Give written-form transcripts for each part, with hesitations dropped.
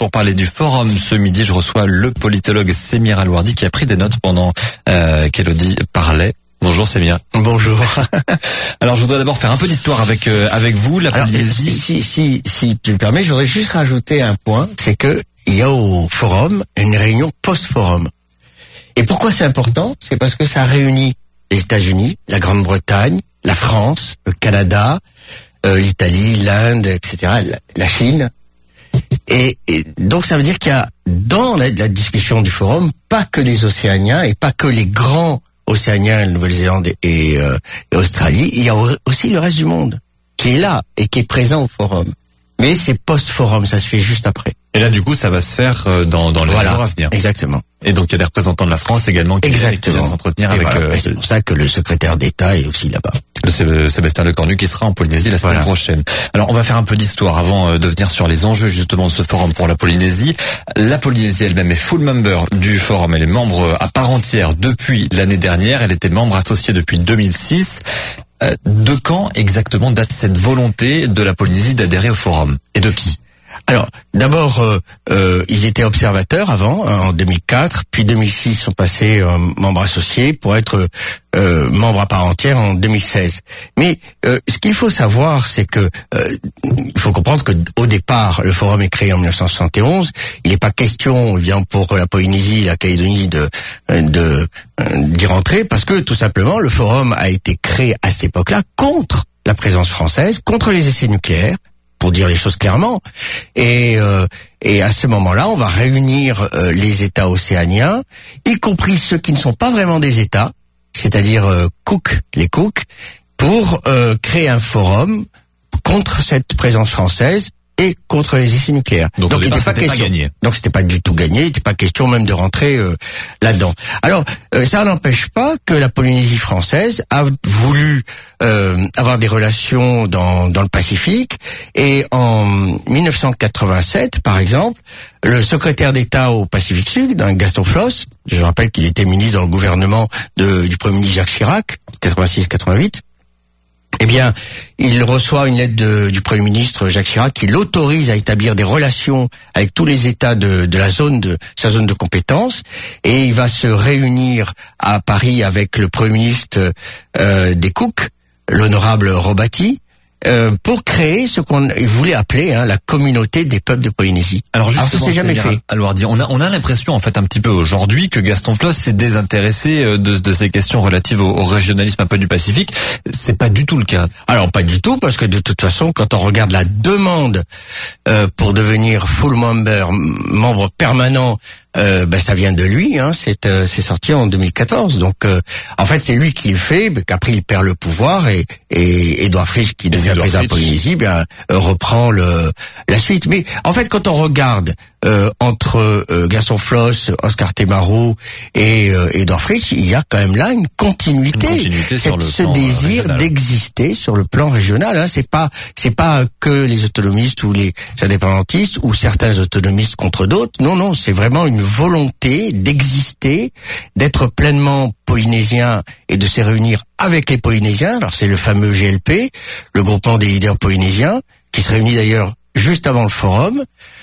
pour parler du forum ce midi. Je reçois le politologue Semir Alwardi qui a pris des notes pendant qu'Elodie parlait. Bonjour Semir. Bonjour. Alors je voudrais d'abord faire un peu d'histoire avec vous, la Polynésie. Si tu le permets, je voudrais juste rajouter un point, c'est que il y a au forum une réunion post-forum. Et pourquoi c'est important? C'est parce que ça réunit les États-Unis, la Grande-Bretagne, la France, le Canada, l'Italie, l'Inde, etc., la Chine. Et donc ça veut dire qu'il y a dans la discussion du forum pas que les Océaniens et pas que les grands Océaniens, la Nouvelle-Zélande et Australie, il y a aussi le reste du monde qui est là et qui est présent au forum. Mais c'est post-forum, ça se fait juste après. Et là, du coup, ça va se faire dans les jours à venir. Exactement. Et donc, il y a des représentants de la France également qui viennent s'entretenir avec... c'est pour ça que le secrétaire d'État est aussi là-bas. Le Sébastien Lecornu qui sera en Polynésie la semaine prochaine. Alors, on va faire un peu d'histoire avant de venir sur les enjeux justement de ce forum pour la Polynésie. La Polynésie elle-même est full member du forum. Elle est membre à part entière depuis l'année dernière. Elle était membre associée depuis 2006. De quand exactement date cette volonté de la Polynésie d'adhérer au forum? Et de qui? Alors, d'abord, ils étaient observateurs avant, en 2004, puis 2006 sont passés membres associés pour être membres à part entière en 2016. Mais ce qu'il faut savoir, c'est que il faut comprendre que au départ, le forum est créé en 1971. Il n'est pas question, bien pour la Polynésie, la Calédonie d'y rentrer, parce que tout simplement, le forum a été créé à cette époque-là contre la présence française, contre les essais nucléaires, pour dire les choses clairement. Et à ce moment-là, on va réunir les États océaniens, y compris ceux qui ne sont pas vraiment des États, c'est-à-dire les Cook, pour créer un forum contre cette présence française et contre les essais nucléaires. Donc il n'était pas gagné. Donc c'était pas du tout gagné, il n'était pas question même de rentrer là-dedans. Alors ça n'empêche pas que la Polynésie française a voulu avoir des relations dans le Pacifique, et en 1987 par exemple, le secrétaire d'État au Pacifique Sud, Gaston Floss, je rappelle qu'il était ministre dans le gouvernement du Premier ministre Jacques Chirac, 86-88, eh bien, il reçoit une lettre du Premier ministre Jacques Chirac qui l'autorise à établir des relations avec tous les États de sa zone de compétence, et il va se réunir à Paris avec le Premier ministre des Cook, l'honorable Robati, pour créer ce qu'on voulait appeler la communauté des peuples de Polynésie. Alors justement, ça s'est jamais fait. Alors on a l'impression en fait un petit peu aujourd'hui que Gaston Floss s'est désintéressé de ces questions relatives au régionalisme un peu du Pacifique. C'est pas du tout le cas. Alors pas du tout, parce que de toute façon, quand on regarde la demande pour devenir full membre permanent, ça vient de lui, c'est sorti en 2014. Donc en fait c'est lui qui le fait, qu'après il perd le pouvoir, et Édouard Fritsch, qui devient président de Polynésie, reprend la suite. Mais en fait quand on regarde entre Gaston Floss, Oscar Temaru et Édouard Fritsch, il y a quand même là une continuité sur ce désir régional d'exister sur le plan régional. C'est pas que les autonomistes ou les indépendantistes ou certains autonomistes contre d'autres. Non, c'est vraiment une volonté d'exister, d'être pleinement polynésien et de se réunir avec les Polynésiens. Alors c'est le fameux GLP, le groupement des leaders polynésiens, qui se réunit d'ailleurs juste avant le forum,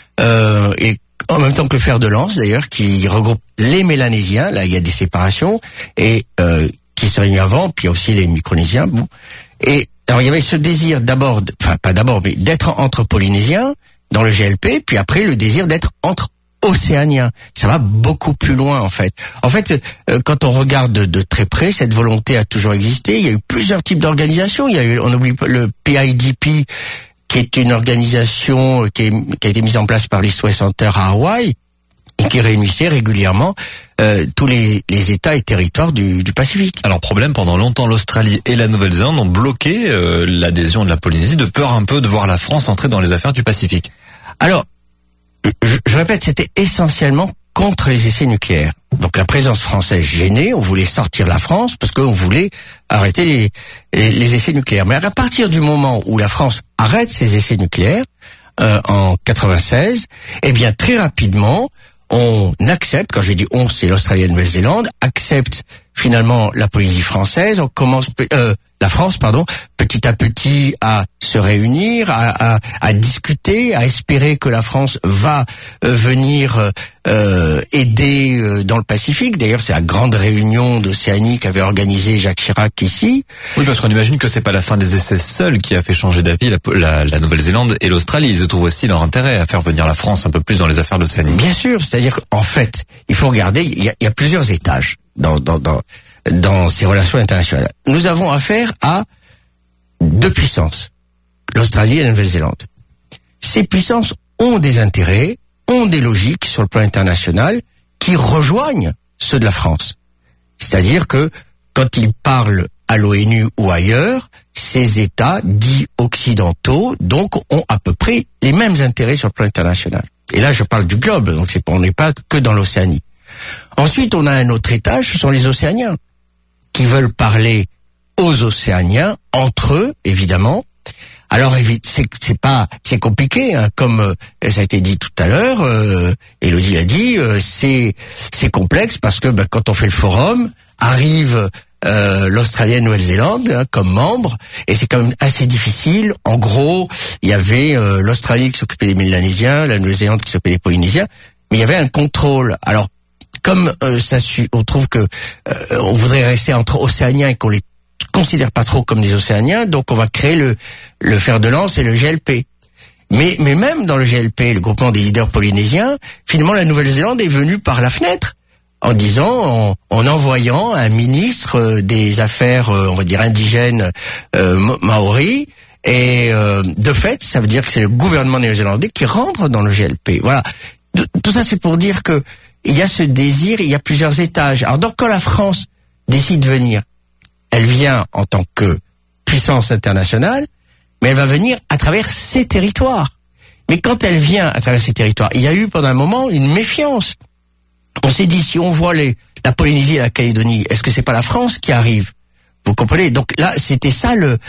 et en même temps que le fer de lance d'ailleurs, qui regroupe les Mélanésiens. Là il y a des séparations, et qui se réunit avant, puis il y a aussi les Micronésiens. Et alors il y avait ce désir mais d'être entre Polynésiens dans le GLP, puis après le désir d'être entre Océaniens. Ça va beaucoup plus loin en fait. En fait, quand on regarde de très près, cette volonté a toujours existé. Il y a eu plusieurs types d'organisations. On oublie le PIDP, qui est une organisation qui a été mise en place par l'East West Center à Hawaï, et qui réunissait régulièrement tous les États et territoires du Pacifique. Alors problème, pendant longtemps l'Australie et la Nouvelle-Zélande ont bloqué l'adhésion de la Polynésie, de peur un peu de voir la France entrer dans les affaires du Pacifique. Alors, je répète, c'était essentiellement contre les essais nucléaires. Donc la présence française gênait, on voulait sortir la France parce qu'on voulait arrêter les essais nucléaires. Mais à partir du moment où la France arrête ses essais nucléaires, en 96, eh bien très rapidement, on accepte, quand j'ai dit on, c'est l'Australie et la Nouvelle-Zélande, accepte finalement la Polynésie française, on commence la France, petit à petit à se réunir, à discuter, à espérer que la France va venir aider dans le Pacifique. D'ailleurs, c'est la grande réunion d'Océanie qu'avait organisée Jacques Chirac ici. Oui, parce qu'on imagine que c'est pas la fin des essais seuls qui a fait changer d'avis la Nouvelle-Zélande et l'Australie. Ils trouvent aussi leur intérêt à faire venir la France un peu plus dans les affaires d'Océanie. Bien sûr, c'est-à-dire qu'en fait, il faut regarder, il y a plusieurs étages dans ces relations internationales. Nous avons affaire à deux puissances, l'Australie et la Nouvelle-Zélande. Ces puissances ont des intérêts, ont des logiques sur le plan international qui rejoignent ceux de la France. C'est-à-dire que quand ils parlent à l'ONU ou ailleurs, ces États dits occidentaux, donc, ont à peu près les mêmes intérêts sur le plan international. Et là, je parle du globe, donc on n'est pas que dans l'Océanie. Ensuite, on a un autre étage, ce sont les Océaniens, qui veulent parler aux Océaniens, entre eux, évidemment. Alors, c'est compliqué, hein, comme ça a été dit tout à l'heure, Élodie l'a dit, c'est complexe parce que quand on fait le forum, arrive l'Australie et la Nouvelle-Zélande comme membres, et c'est quand même assez difficile. En gros, il y avait l'Australie qui s'occupait des Mélanésiens, la Nouvelle-Zélande qui s'occupait des Polynésiens, mais il y avait un contrôle. Alors, comme on trouve que on voudrait rester entre Océaniens et qu'on les considère pas trop comme des Océaniens, donc on va créer le fer de lance et le GLP. Mais même dans le GLP, le groupement des leaders polynésiens, finalement la Nouvelle-Zélande est venue par la fenêtre en disant, en envoyant un ministre des affaires, on va dire indigènes maoris, et de fait, ça veut dire que c'est le gouvernement néo-zélandais qui rentre dans le GLP. Voilà. Tout ça, c'est pour dire que il y a ce désir, il y a plusieurs étages. Alors donc, quand la France décide de venir, elle vient en tant que puissance internationale, mais elle va venir à travers ses territoires. Mais quand elle vient à travers ses territoires, il y a eu pendant un moment une méfiance. On s'est dit, si on voit la Polynésie et la Calédonie, est-ce que c'est pas la France qui arrive? Vous comprenez? Donc là, c'était ça le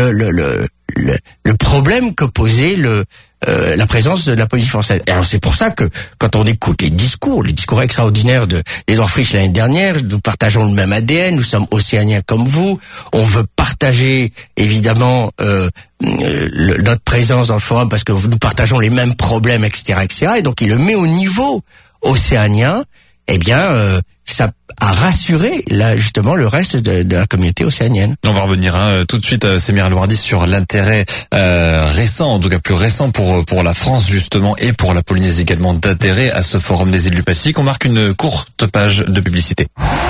problème que posait la présence de la Polynésie française. Et alors c'est pour ça que quand on écoute les discours extraordinaires d'Edouard Frisch l'année dernière, nous partageons le même ADN, nous sommes océaniens comme vous, on veut partager évidemment notre présence dans le forum parce que nous partageons les mêmes problèmes, etc., etc. Et donc il le met au niveau océanien. Eh bien, ça a rassuré là justement le reste de la communauté océanienne. On va revenir tout de suite, Semir Alouardi, sur l'intérêt récent, en tout cas plus récent pour la France justement et pour la Polynésie également d'adhérer à ce forum des îles du Pacifique. On marque une courte page de publicité.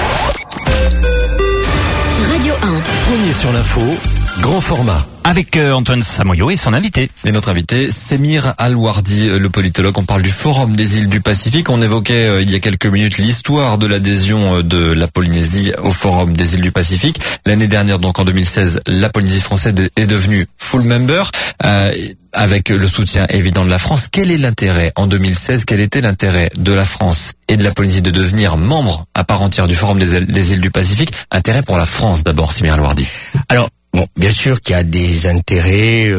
Radio 1. Premier sur l'info, grand format. Avec Antoine Samoyo et son invité. Et notre invité, Semir Alouardi, le politologue. On parle du Forum des îles du Pacifique. On évoquait il y a quelques minutes l'histoire de l'adhésion de la Polynésie au Forum des îles du Pacifique. L'année dernière, donc en 2016, la Polynésie française est devenue full member, avec le soutien évident de la France. Quel est l'intérêt en 2016? Quel était l'intérêt de la France et de la Polynésie de devenir membre à part entière du Forum des îles du Pacifique? Intérêt pour la France d'abord, Semir Alouardi. Alors, bon, bien sûr qu'il y a des intérêts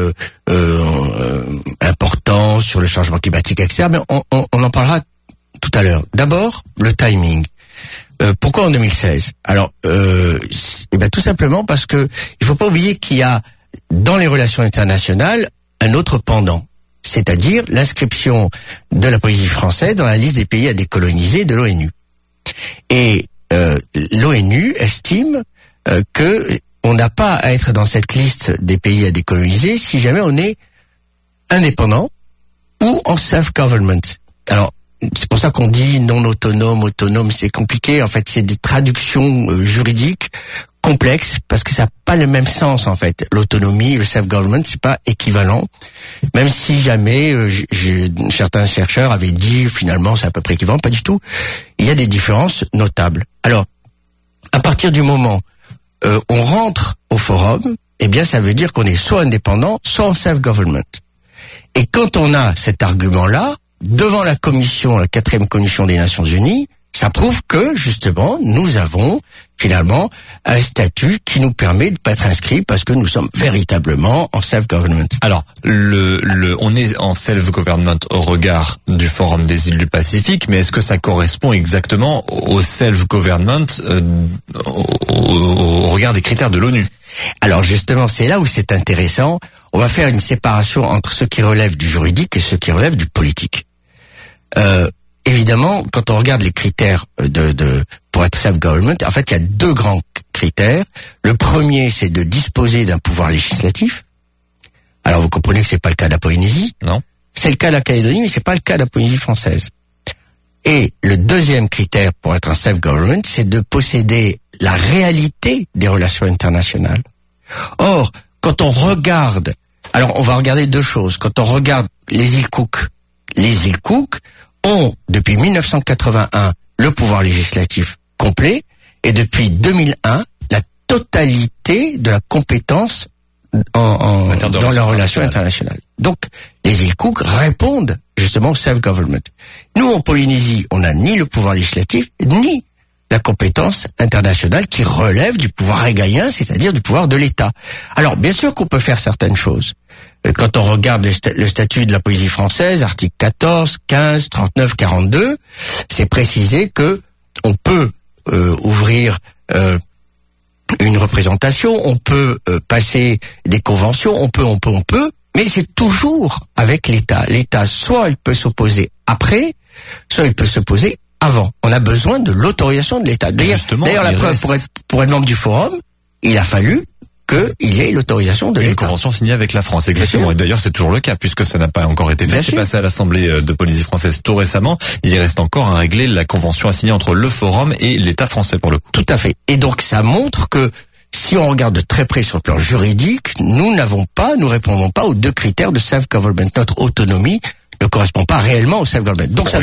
importants sur le changement climatique, etc. Mais on en parlera tout à l'heure. D'abord, le timing. Pourquoi en 2016? Alors, tout simplement parce que il faut pas oublier qu'il y a dans les relations internationales un autre pendant, c'est-à-dire l'inscription de la Polynésie française dans la liste des pays à décoloniser de l'ONU. Et l'ONU estime que on n'a pas à être dans cette liste des pays à décoloniser si jamais on est indépendant ou en self-government. Alors, c'est pour ça qu'on dit non autonome, c'est compliqué. En fait, c'est des traductions juridiques complexes parce que ça n'a pas le même sens, en fait. L'autonomie et le self-government, c'est pas équivalent. Même si jamais certains chercheurs avaient dit finalement c'est à peu près équivalent, pas du tout. Il y a des différences notables. Alors, à partir du moment on rentre au forum, eh bien ça veut dire qu'on est soit indépendant, soit en self-government. Et quand on a cet argument-là, devant la commission, la 4e commission des Nations Unies, ça prouve que, justement, nous avons, finalement, un statut qui nous permet de pas être inscrits parce que nous sommes véritablement en self-government. Alors, on est en self-government au regard du Forum des îles du Pacifique, mais est-ce que ça correspond exactement au self-government au regard des critères de l'ONU? Alors justement, c'est là où c'est intéressant. On va faire une séparation entre ce qui relève du juridique et ce qui relève du politique. Évidemment, quand on regarde les critères pour être self-government, en fait, il y a deux grands critères. Le premier, c'est de disposer d'un pouvoir législatif. Alors, vous comprenez que c'est pas le cas de la Polynésie. Non. C'est le cas de la Calédonie, mais c'est pas le cas de la Polynésie française. Et le deuxième critère pour être un self-government, c'est de posséder la réalité des relations internationales. Or, quand on regarde, alors on va regarder deux choses. Quand on regarde les îles Cook ont, depuis 1981, le pouvoir législatif complet, et depuis 2001, la totalité de la compétence dans leurs relations internationales. Donc, les îles Cook répondent justement au self-government. Nous, en Polynésie, on n'a ni le pouvoir législatif, ni la compétence internationale qui relève du pouvoir régalien, c'est-à-dire du pouvoir de l'État. Alors, bien sûr qu'on peut faire certaines choses. Quand on regarde le statut de la Polynésie française, article 14, 15, 39, 42, c'est précisé que on peut ouvrir une représentation, on peut passer des conventions, on peut, mais c'est toujours avec l'État. L'État, soit il peut s'opposer après, soit il peut s'opposer avant. On a besoin de l'autorisation de l'État. D'ailleurs, la preuve, pour être membre du forum, il a fallu qu'il y ait l'autorisation de l'État. Une convention signée avec la France, exactement. Et d'ailleurs, c'est toujours le cas, puisque ça n'a pas encore été fait. C'est passé à l'Assemblée de Polynésie française tout récemment. Il y reste encore à régler la convention à signer entre le forum et l'État français, pour le coup. Tout à fait. Et donc, ça montre que si on regarde de très près sur le plan juridique, nous répondons pas aux deux critères de self-government. Notre autonomie ne correspond pas réellement au self-government. Donc, ça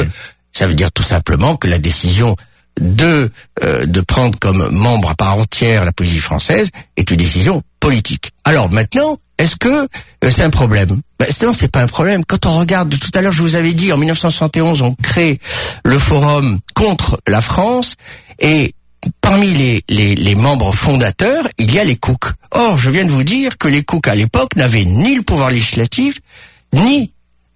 veut dire tout simplement que la décision de prendre comme membre à part entière la Polynésie française est une décision politique. Alors maintenant, est-ce que c'est un problème? Non, c'est pas un problème. Quand on regarde, tout à l'heure je vous avais dit, en 1971, on crée le forum contre la France, et parmi les membres fondateurs, il y a les Cook. Or, je viens de vous dire que les Cook à l'époque n'avaient ni le pouvoir législatif, ni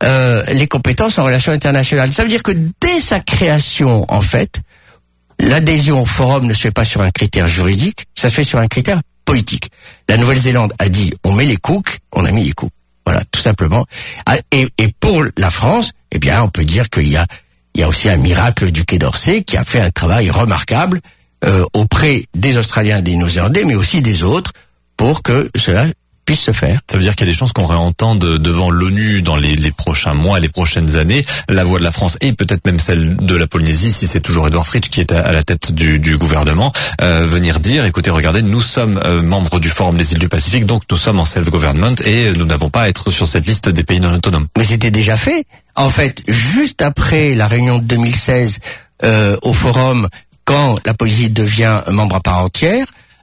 les compétences en relations internationales. Ça veut dire que dès sa création, en fait, l'adhésion au forum ne se fait pas sur un critère juridique, ça se fait sur un critère politique. La Nouvelle-Zélande a dit on met les Cook, on a mis les Cook. Voilà, tout simplement. Et pour la France, eh bien, on peut dire qu'il y a aussi un miracle du Quai d'Orsay qui a fait un travail remarquable auprès des Australiens et des Néo-Zélandais, mais aussi des autres, pour que cela puisse se faire. Ça veut dire qu'il y a des chances qu'on réentende devant l'ONU dans les prochains mois, les prochaines années, la voix de la France et peut-être même celle de la Polynésie, si c'est toujours Edouard Fritsch qui est à la tête du gouvernement, venir dire, écoutez, regardez, nous sommes membres du Forum des îles du Pacifique, donc nous sommes en self-government et nous n'avons pas à être sur cette liste des pays non autonomes. Mais c'était déjà fait. En fait, juste après la réunion de 2016 au Forum, quand la Polynésie devient membre à part entière,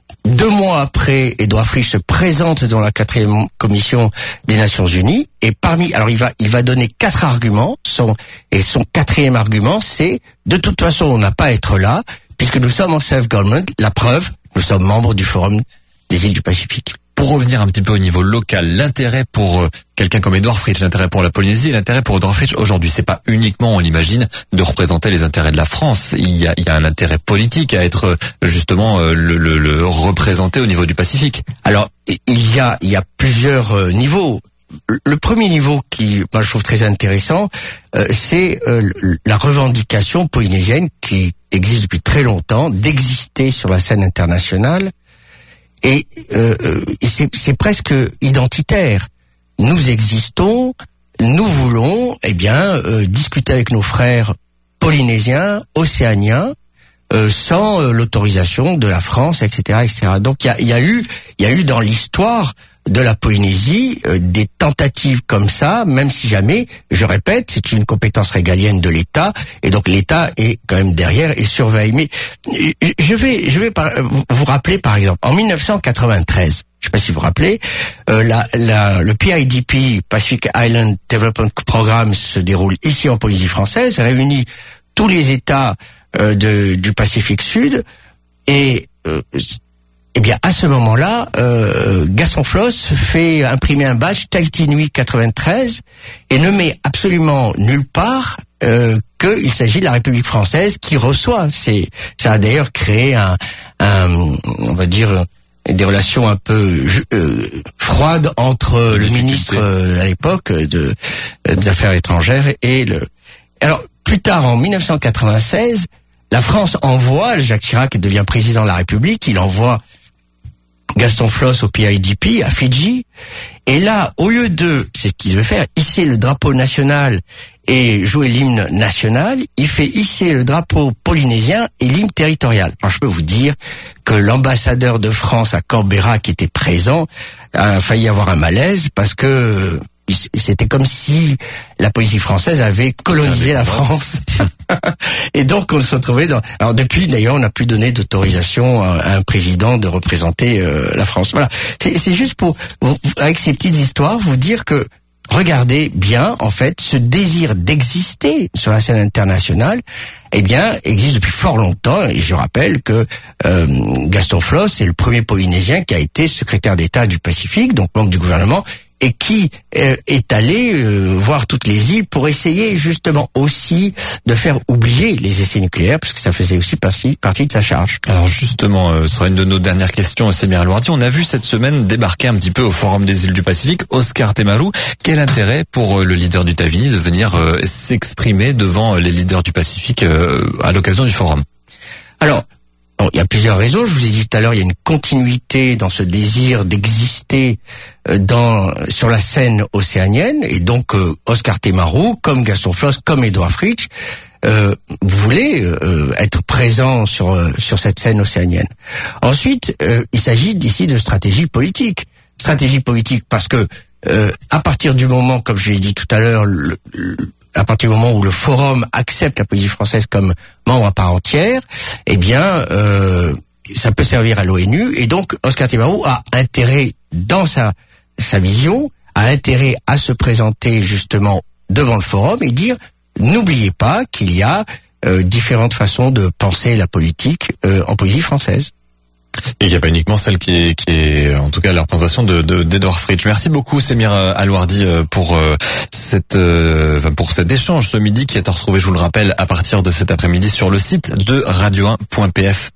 2 mois après, Edouard Fritsch se présente dans la 4e commission des Nations Unies, et alors il va donner 4 arguments, son 4e argument, c'est, de toute façon, on n'a pas à être là, puisque nous sommes en self-government. La preuve, nous sommes membres du Forum des îles du Pacifique. Pour revenir un petit peu au niveau local, l'intérêt pour quelqu'un comme Edouard Fritsch, l'intérêt pour la Polynésie, l'intérêt pour Edouard Fritsch aujourd'hui, c'est pas uniquement, on l'imagine, de représenter les intérêts de la France. Il y a un intérêt politique à être justement le représenter au niveau du Pacifique. Alors, il y a plusieurs niveaux. Le premier niveau qui, moi, je trouve très intéressant, c'est la revendication polynésienne qui existe depuis très longtemps d'exister sur la scène internationale. Et c'est presque identitaire. Nous existons, nous voulons, discuter avec nos frères polynésiens, océaniens, sans l'autorisation de la France, etc., etc. Donc il y a eu dans l'histoire de la Polynésie des tentatives comme ça, même si jamais, je répète, c'est une compétence régalienne de l'État, et donc l'État est quand même derrière et surveille. Mais je vais vous rappeler, par exemple, en 1993, je sais pas si vous vous rappelez, le PIDP, Pacific Island Development Programme, se déroule ici en Polynésie française, réunit tous les États du Pacifique Sud, et eh bien, à ce moment-là, Gaston Floss fait imprimer un badge Tahiti Nui 93 et ne met absolument nulle part qu'il s'agit de la République française qui reçoit. Ça a d'ailleurs créé on va dire, des relations un peu froides entre le ministre à l'époque des Affaires étrangères et Alors, plus tard, en 1996, la France envoie, Jacques Chirac devient président de la République, il envoie Gaston Floss au PIDP, à Fidji. Et là, au lieu de, c'est ce qu'il veut faire, hisser le drapeau national et jouer l'hymne national, il fait hisser le drapeau polynésien et l'hymne territorial. Alors, je peux vous dire que l'ambassadeur de France à Canberra qui était présent a failli avoir un malaise parce que c'était comme si la Polynésie française avait colonisé la France. Et donc on se retrouvait dans... Alors depuis d'ailleurs on n'a plus donné d'autorisation à un président de représenter la France. Voilà, c'est juste pour, avec ces petites histoires, vous dire que regardez bien, en fait, ce désir d'exister sur la scène internationale, eh bien, existe depuis fort longtemps. Et je rappelle que Gaston Floss est le premier Polynésien qui a été secrétaire d'État du Pacifique, donc membre du gouvernement, et qui est allé voir toutes les îles pour essayer justement aussi de faire oublier les essais nucléaires, parce que ça faisait aussi partie de sa charge. Alors justement, ce sera une de nos dernières questions, Semir El-Ouardi. On a vu cette semaine débarquer un petit peu au Forum des îles du Pacifique Oscar Temaru. Quel intérêt pour le leader du Tavini de venir s'exprimer devant les leaders du Pacifique à l'occasion du forum? Alors, il y a plusieurs raisons. Je vous ai dit tout à l'heure, il y a une continuité dans ce désir d'exister sur la scène océanienne. Et donc, Oscar Temaru, comme Gaston Floss, comme Edouard Fritsch, voulait être présent sur cette scène océanienne. Ensuite, il s'agit ici de stratégie politique. Stratégie politique parce que à partir du moment, comme je l'ai dit tout à l'heure, à partir du moment où le forum accepte la Polynésie française comme membre à part entière, eh bien, ça peut servir à l'ONU. Et donc, Oscar Temaru a intérêt, dans sa vision, a intérêt à se présenter justement devant le forum et dire, n'oubliez pas qu'il y a différentes façons de penser la politique en Polynésie française. Et il n'y a pas uniquement celle qui est en tout cas la représentation d'Edouard Fritsch. Merci beaucoup Semir El-Ouardi pour cet échange ce midi qui est à retrouver, je vous le rappelle, à partir de cet après-midi sur le site de radio1.pf.